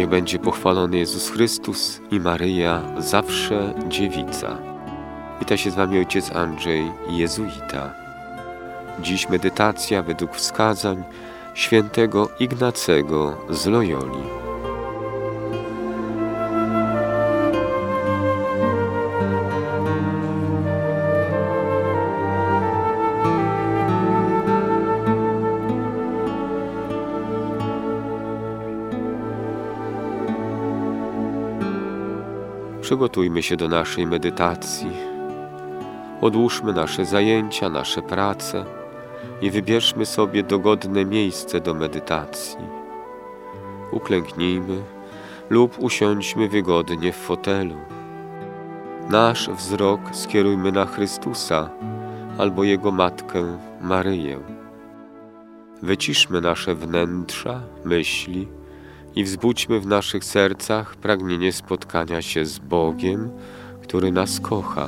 będzie pochwalony Jezus Chrystus i Maryja, zawsze dziewica. Wita się z Wami ojciec Andrzej, jezuita. Dziś medytacja według wskazań świętego Ignacego z Loyoli. Przygotujmy się do naszej medytacji. Odłóżmy nasze zajęcia, nasze prace i wybierzmy sobie dogodne miejsce do medytacji. Uklęknijmy lub usiądźmy wygodnie w fotelu. Nasz wzrok skierujmy na Chrystusa albo Jego Matkę Maryję. Wyciszmy nasze wnętrza, myśli i wzbudźmy w naszych sercach pragnienie spotkania się z Bogiem, który nas kocha.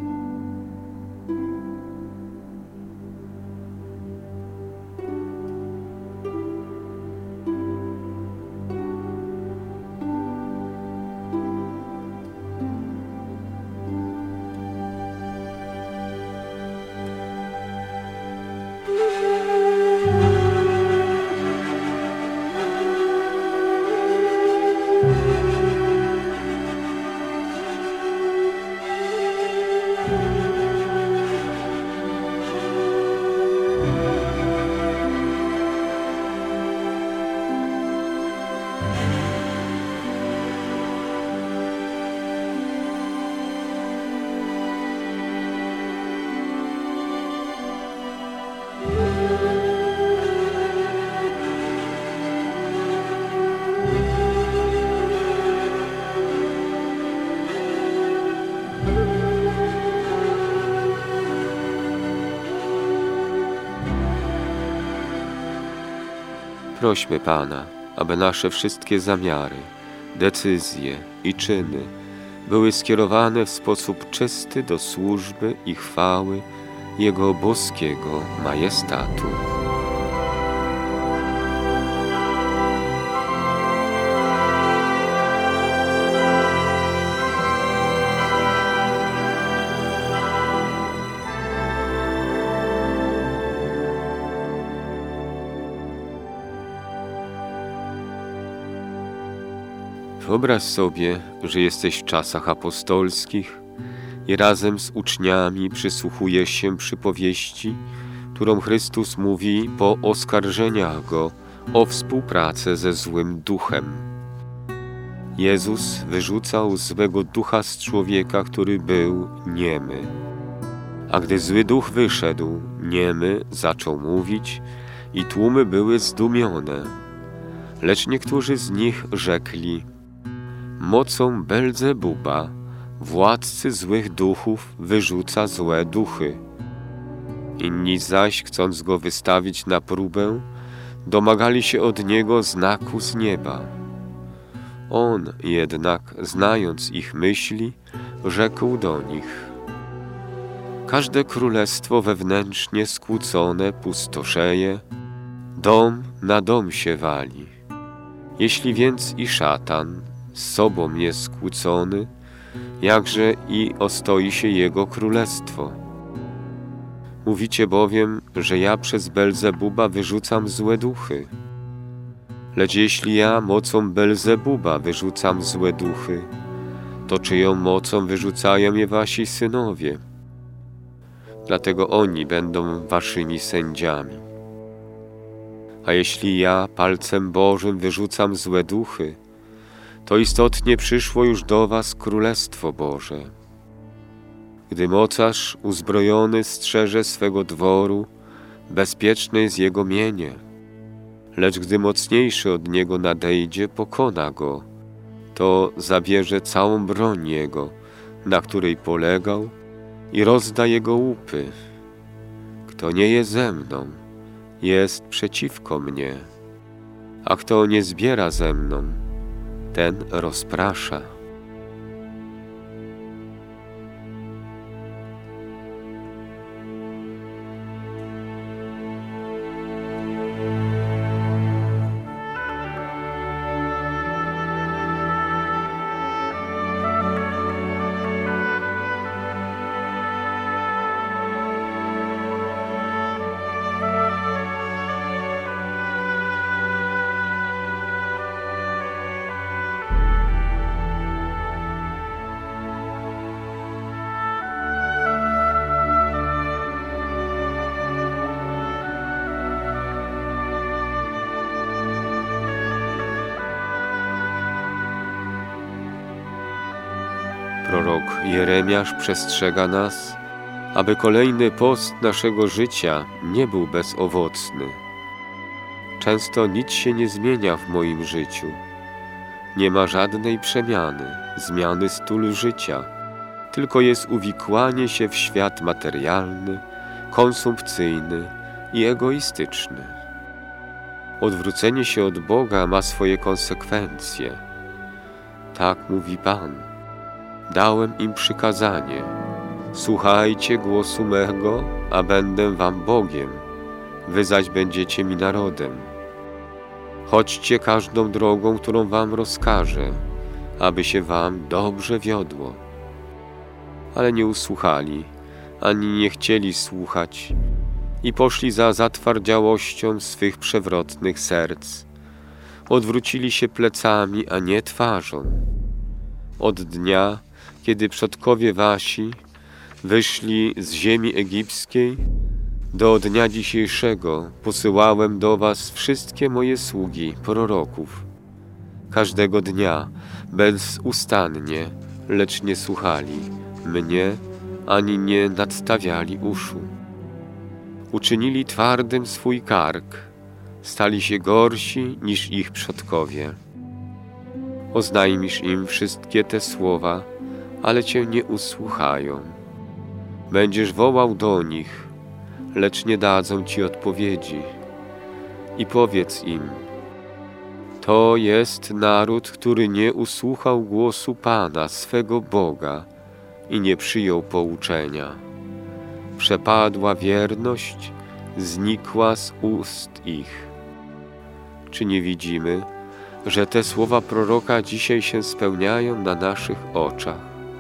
Prośmy Pana, aby nasze wszystkie zamiary, decyzje i czyny były skierowane w sposób czysty do służby i chwały Jego boskiego majestatu. Wyobraź sobie, że jesteś w czasach apostolskich i razem z uczniami przysłuchujesz się przypowieści, którą Chrystus mówi po oskarżeniach Go o współpracę ze złym duchem. Jezus wyrzucał złego ducha z człowieka, który był niemy. A gdy zły duch wyszedł, niemy zaczął mówić i tłumy były zdumione. Lecz niektórzy z nich rzekli: mocą Belzebuba, władcy złych duchów, wyrzuca złe duchy. Inni zaś, chcąc go wystawić na próbę, domagali się od niego znaku z nieba. On jednak, znając ich myśli, rzekł do nich: każde królestwo wewnętrznie skłócone pustoszeje, dom na dom się wali. Jeśli więc i szatan z sobą jest skłócony, jakże i ostoi się jego królestwo. Mówicie bowiem, że ja przez Belzebuba wyrzucam złe duchy. Lecz jeśli ja mocą Belzebuba wyrzucam złe duchy, to czyją mocą wyrzucają je wasi synowie? Dlatego oni będą waszymi sędziami. A jeśli ja palcem Bożym wyrzucam złe duchy, to istotnie przyszło już do was Królestwo Boże. Gdy mocarz uzbrojony strzeże swego dworu, bezpieczne jest jego mienie. Lecz gdy mocniejszy od niego nadejdzie, pokona go, to zabierze całą broń jego, na której polegał, i rozda jego łupy. Kto nie jest ze mną, jest przeciwko mnie, a kto nie zbiera ze mną, ten rozprasza. prorok Jeremiasz przestrzega nas, aby kolejny post naszego życia nie był bezowocny. Często nic się nie zmienia w moim życiu. Nie ma żadnej przemiany, zmiany stylu życia, tylko jest uwikłanie się w świat materialny, konsumpcyjny i egoistyczny. Odwrócenie się od Boga ma swoje konsekwencje. Tak mówi Pan. Dałem im przykazanie. Słuchajcie głosu mego, a będę wam Bogiem. Wy zaś będziecie mi narodem. Chodźcie każdą drogą, którą wam rozkażę, aby się wam dobrze wiodło. Ale nie usłuchali, ani nie chcieli słuchać i poszli za zatwardziałością swych przewrotnych serc. Odwrócili się plecami, a nie twarzą. Od dnia, kiedy przodkowie wasi wyszli z ziemi egipskiej, do dnia dzisiejszego posyłałem do was wszystkie moje sługi, proroków. Każdego dnia, bezustannie, lecz nie słuchali mnie, ani nie nadstawiali uszu. Uczynili twardym swój kark, stali się gorsi niż ich przodkowie. Oznajmisz im wszystkie te słowa, ale cię nie usłuchają. Będziesz wołał do nich, lecz nie dadzą ci odpowiedzi. I powiedz im, to jest naród, który nie usłuchał głosu Pana, swego Boga i nie przyjął pouczenia. Przepadła wierność, znikła z ust ich. Czy nie widzimy, że te słowa proroka dzisiaj się spełniają na naszych oczach?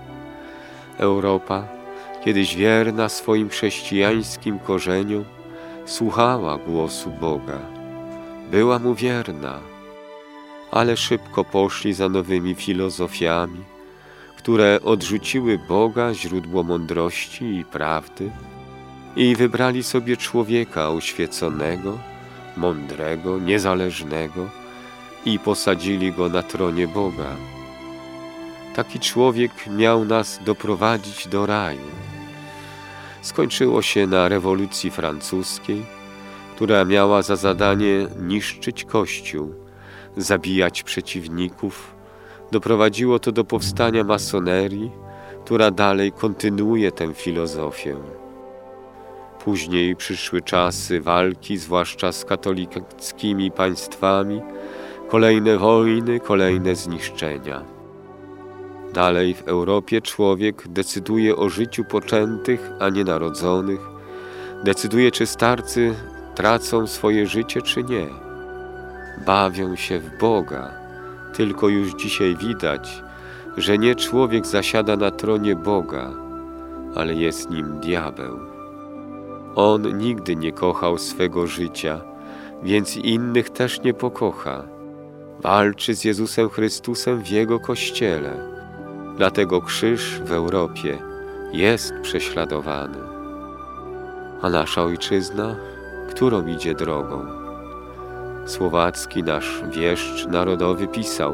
Europa, kiedyś wierna swoim chrześcijańskim korzeniom, słuchała głosu Boga. Była mu wierna, ale szybko poszli za nowymi filozofiami, które odrzuciły Boga, źródło mądrości i prawdy, i wybrali sobie człowieka oświeconego, mądrego, niezależnego i posadzili go na tronie Boga. Taki człowiek miał nas doprowadzić do raju. Skończyło się na rewolucji francuskiej, która miała za zadanie niszczyć Kościół, zabijać przeciwników. Doprowadziło to do powstania masonerii, która dalej kontynuuje tę filozofię. Później przyszły czasy walki, zwłaszcza z katolickimi państwami, kolejne wojny, kolejne zniszczenia. Dalej w Europie człowiek decyduje o życiu poczętych, a nie narodzonych, decyduje, czy starcy tracą swoje życie, czy nie. Bawią się w Boga, tylko już dzisiaj widać, że nie człowiek zasiada na tronie Boga, ale jest nim diabeł. On nigdy nie kochał swego życia, więc innych też nie pokocha. Walczy z Jezusem Chrystusem w Jego Kościele. Dlatego krzyż w Europie jest prześladowany. A nasza ojczyzna, którą idzie drogą? Słowacki nasz wieszcz narodowy pisał: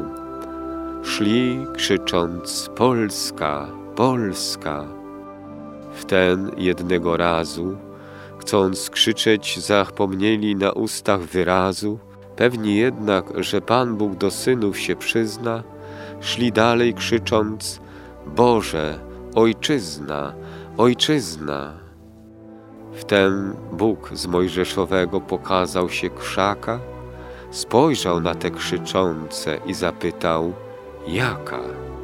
szli krzycząc Polska, Polska. Wten jednego razu, chcąc krzyczeć, zapomnieli na ustach wyrazu, pewni jednak, że Pan Bóg do synów się przyzna, szli dalej krzycząc: Boże, Ojczyzna, Ojczyzna. Wtem Bóg z Mojżeszowego pokazał się krzaka, spojrzał na te krzyczące i zapytał: jaka?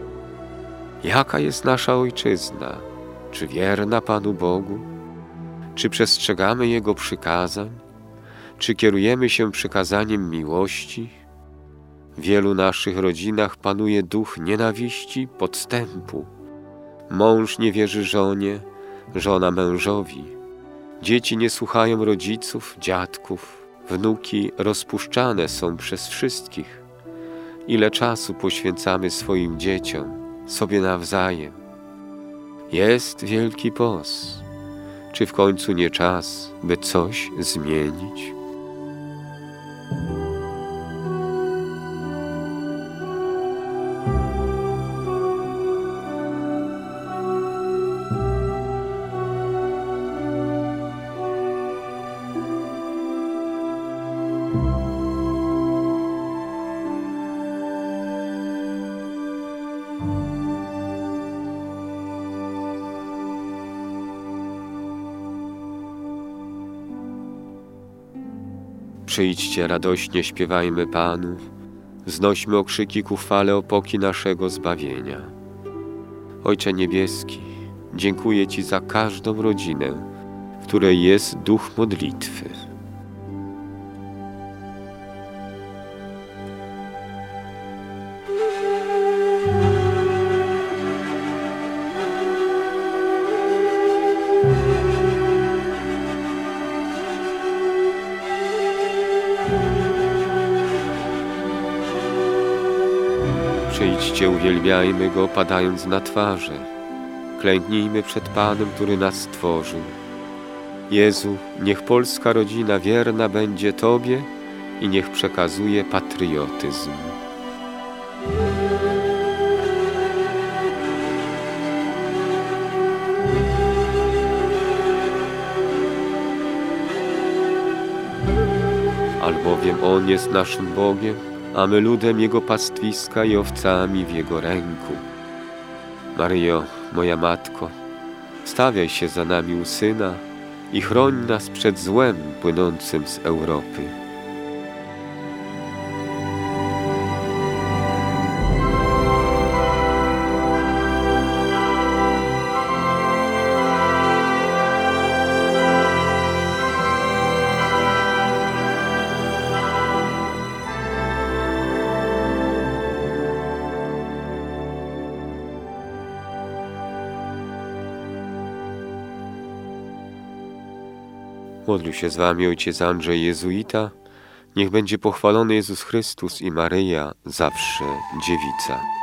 Jaka jest nasza Ojczyzna? Czy wierna Panu Bogu? Czy przestrzegamy Jego przykazań? Czy kierujemy się przykazaniem miłości? W wielu naszych rodzinach panuje duch nienawiści, podstępu. Mąż nie wierzy żonie, żona mężowi. Dzieci nie słuchają rodziców, dziadków. Wnuki rozpuszczane są przez wszystkich. Ile czasu poświęcamy swoim dzieciom, sobie nawzajem. Jest Wielki Post. Czy w końcu nie czas, by coś zmienić? Przyjdźcie radośnie, śpiewajmy Panu, wznośmy okrzyki ku chwale opoki naszego zbawienia. Ojcze Niebieski, dziękuję Ci za każdą rodzinę, w której jest duch modlitwy. Przyjdźcie, uwielbiajmy Go, padając na twarze. Klęknijmy przed Panem, który nas stworzył. Jezu, niech polska rodzina wierna będzie Tobie i niech przekazuje patriotyzm. Albowiem On jest naszym Bogiem, a my ludem Jego pastwiska i owcami w Jego ręku. Maryjo, moja Matko, stawiaj się za nami u Syna i chroń nas przed złem płynącym z Europy. Modlił się z wami ojciec Andrzej Jezuita. Niech będzie pochwalony Jezus Chrystus i Maryja, zawsze dziewica.